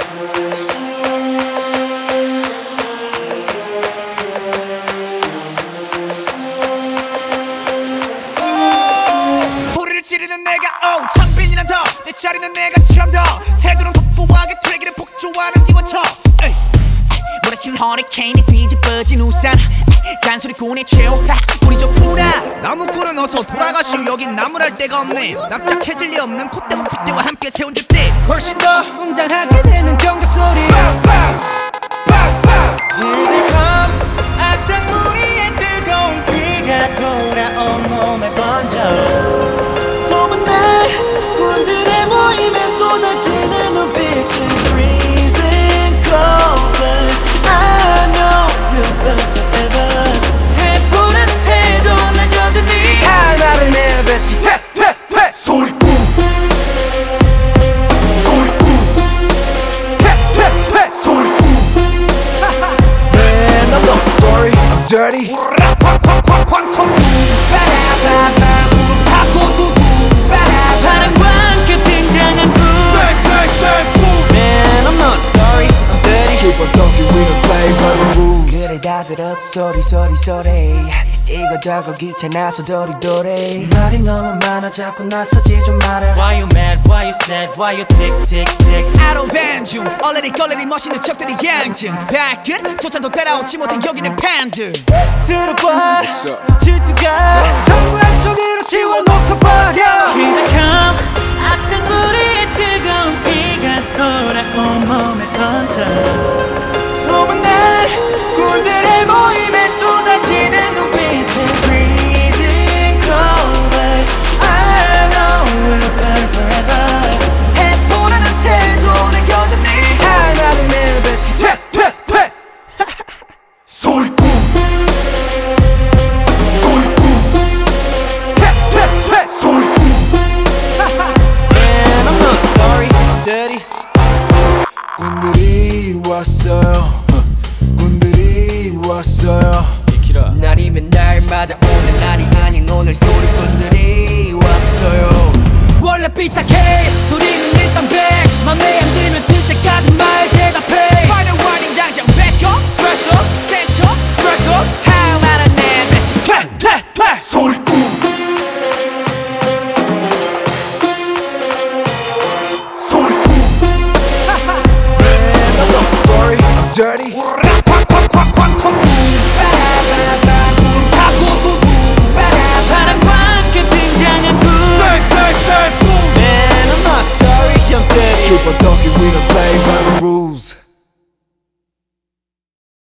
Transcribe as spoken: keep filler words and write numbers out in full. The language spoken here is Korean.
소리를 지르는 내가 oh 창빈이란 더내 자리는 내가 처음 더 태도는 터프하게 되기를 폭주하는 기관총 몰아친 허리케인이 뒤집어진 우산 잔소리꾼의 최후라 우리 좋구나 나무꾼은 어서 돌아가시오 여긴 나무랄 데가 없네 납작해질 리 없는 콧대와 핏대와 함께 세운 집들 훨씬 더 웅장하게 되는 경적 소리 이들컴 악당무리의 뜨거운 비가 돌아온 몸에 번져 소문날 군들의 모임에 쏟아지는 눈빛은 freezing cold I know you'll live forever 해보라는 태도 난 여전히 할 말을 내뱉지 퇴퇴퇴 소리꾼 소리꾼 퇴퇴퇴 소리꾼 Man I'm not sorry I'm dirty 쾅쾅쾅쾅 빠라바바 무릎 타고 두두 바람과 함께 등장한 불 Man I'm not sorry I'm dirty Keep on talking we don't play by the rules 그래 다 들었어 소리 소리 소리 이거저거 귀찮아서 도리도리 말이 너무 많아 자꾸 나서지 좀 마라 Why you mad, why you sad, why you tick tick tick I don't ban 중 얼레리 걸레리 멋있는 척들이 양증 발끝 조차도 따라오지 못한 여기는 팬들 들어봐 질투가 전부 한쪽으로 지워놓고 버려 기득함 악당무리의 뜨거운 비가 돌아온 몸에 번져 소문날 군들의 모임에 쏟아지는 눈빛은 freezing cold but I know we'll burn forever 해보라는 태도 내 여전히 할 말을 내뱉지 퇴퇴퇴 소리꾼 소리꾼 퇴퇴퇴 소리꾼 Man I'm not sorry I'm dirty 군들이 왔어요 군들이 왔어요 날이면 날마다 오는 날이 아닌 오늘 소리꾼들이 왔어요 원래 삐딱해 소리는 일단 백 맘에 안 들면